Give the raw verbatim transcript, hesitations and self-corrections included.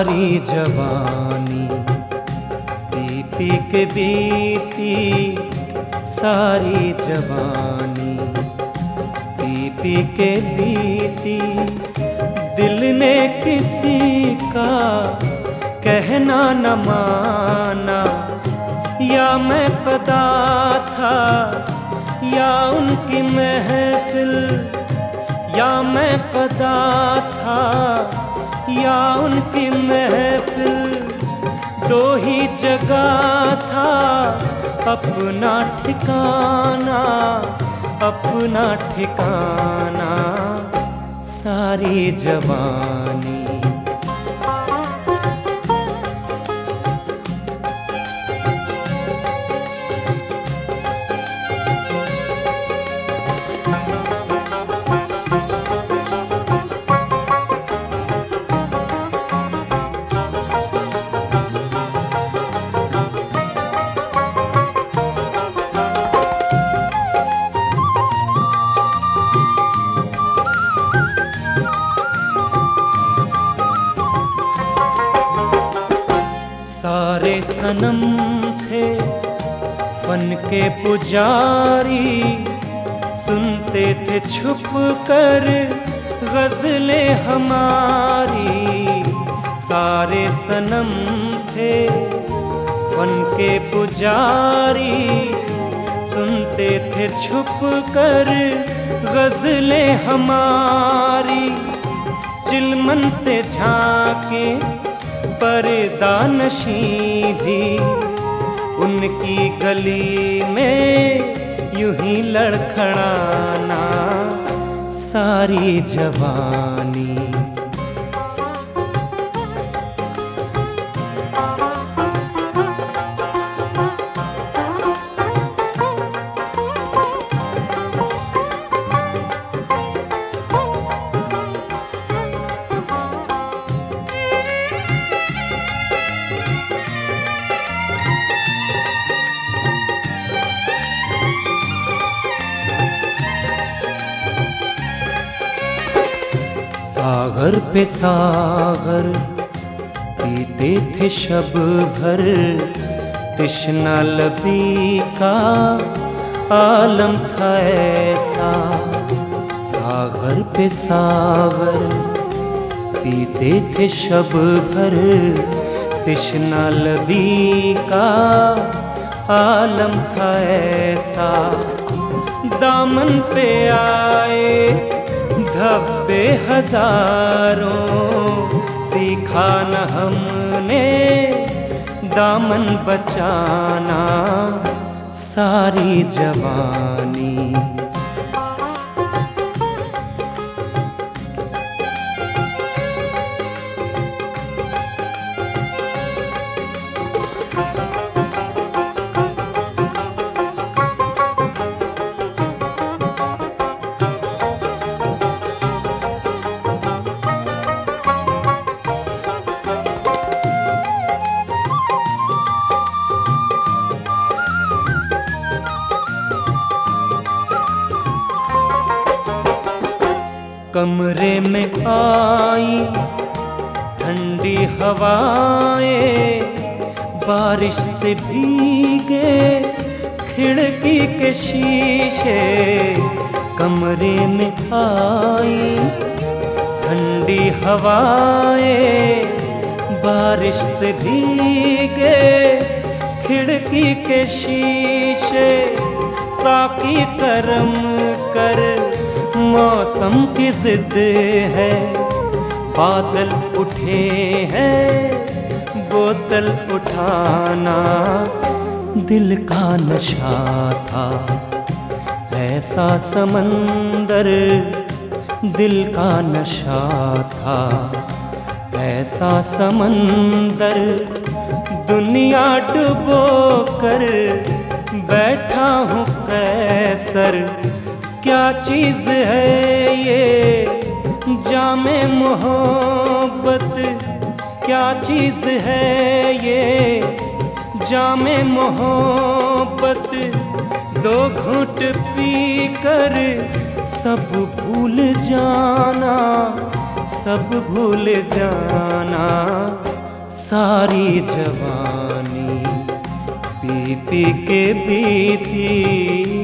सारी जवानी P P के बीती, सारी जवानी पी पी के बीती। दिल ने किसी का कहना न माना, या मैं पदा था या उनकी महफिल, या मैं पदा था या उनकी महफिल। दो ही जगह था अपना ठिकाना, अपना ठिकाना सारी जवानी। सारे सनम थे फन के पुजारी, सुनते थे छुप कर गज़लें हमारी। सारे सनम थे फन के पुजारी, सुनते थे छुप कर गज़लें हमारी। चिलमन से झांके पर्दा नशी भी, उनकी गली में यूं ही लड़खड़ाना सारी जवानी। सागर पे सागर पीते थे शब भर, तृष्णा लबी का आलम था ऐसा। सागर पे सागर पीते थे शब भर, तृष्णा लबी का आलम था ऐसा। दामन पे आए धब्बे हजारों, सीखा न हमने दामन बचाना सारी जवानी। कमरे में आई ठंडी हवाएं, बारिश से भीगे खिड़की के शीशे। कमरे में आई ठंडी हवाएं, बारिश से भीगे खिड़की के शीशे। साकी करम कर मौसम की जिद है, बादल उठे हैं बोतल उठाना। दिल का नशा था ऐसा समंदर, दिल का नशा था ऐसा समंदर। दुनिया डुबो कर बैठा हूँ कैसर। क्या चीज़ है ये जामे मोहब्बत, क्या चीज़ है ये जामे मोहब्बत। दो घूंट पी कर सब भूल जाना, सब भूल जाना सारी जवानी पी पी के बीती।